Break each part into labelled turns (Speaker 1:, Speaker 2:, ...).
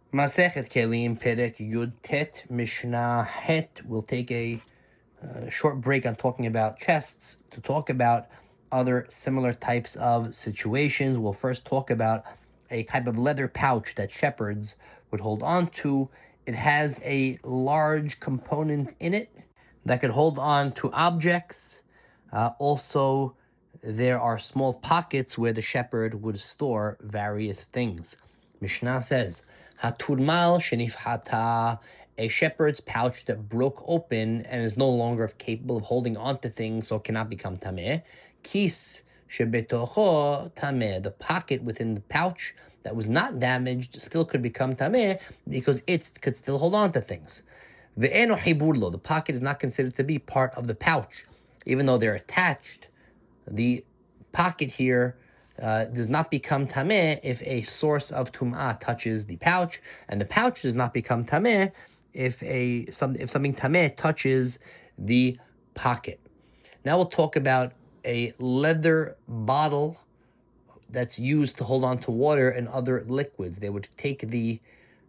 Speaker 1: Masechet Kelim Perek Yud Tet Mishnah Het. We'll take a short break on talking about chests to talk about other similar types of situations. We'll first talk about a type of leather pouch that shepherds would hold on to. It has a large component in it that could hold on to objects. Also, there are small pockets where the shepherd would store various things. Mishnah says, Haturmal shenifhata, a shepherd's pouch that broke open and is no longer capable of holding on to things, so cannot become tameh. Kis shebetocho tameh, the pocket within the pouch that was not damaged still could become tameh because it could still hold on to things. Ve'eno hiburlo, the pocket is not considered to be part of the pouch, even though they're attached. The pocket here does not become tameh if a source of tum'ah touches the pouch, and the pouch does not become tameh if something tameh touches the pocket. Now we'll talk about a leather bottle that's used to hold on to water and other liquids. They would take the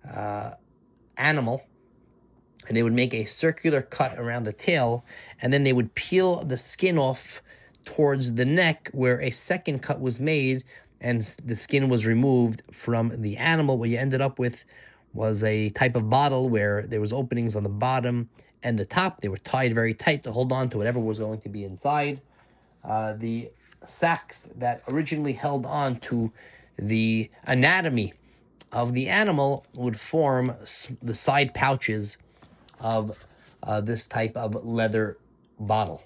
Speaker 1: animal and they would make a circular cut around the tail, and then they would peel the skin off towards the neck where a second cut was made and the skin was removed from the animal. What you ended up with was a type of bottle where there was openings on the bottom and the top. They were tied very tight to hold on to whatever was going to be inside. The sacks that originally held on to the anatomy of the animal would form the side pouches of this type of leather bottle.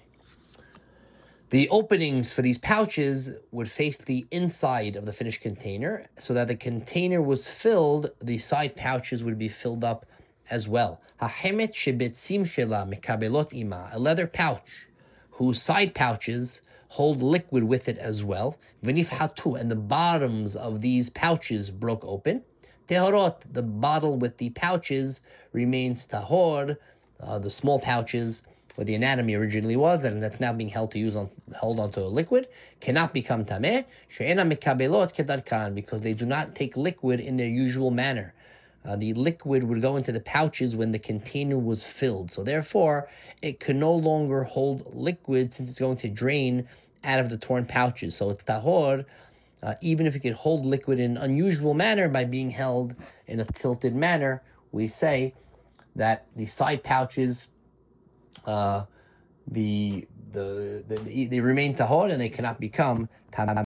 Speaker 1: The openings for these pouches would face the inside of the finished container, so that the container was filled, the side pouches would be filled up as well. Hahemet shebetzim shela mekabelot ima, a leather pouch whose side pouches hold liquid with it as well. V'nifhatu, and the bottoms of these pouches broke open. Tehorot, the bottle with the pouches remains tahor, the small pouches where the anatomy originally was, and that's now being held onto a liquid, cannot become tameh. She'ena mekabelot kedarkan, because they do not take liquid in their usual manner. The liquid would go into the pouches when the container was filled, so therefore it could no longer hold liquid since it's going to drain out of the torn pouches. So it's tahor, even if it could hold liquid in an unusual manner by being held in a tilted manner. We say that the side pouches, they remain tahor and they cannot become tameh.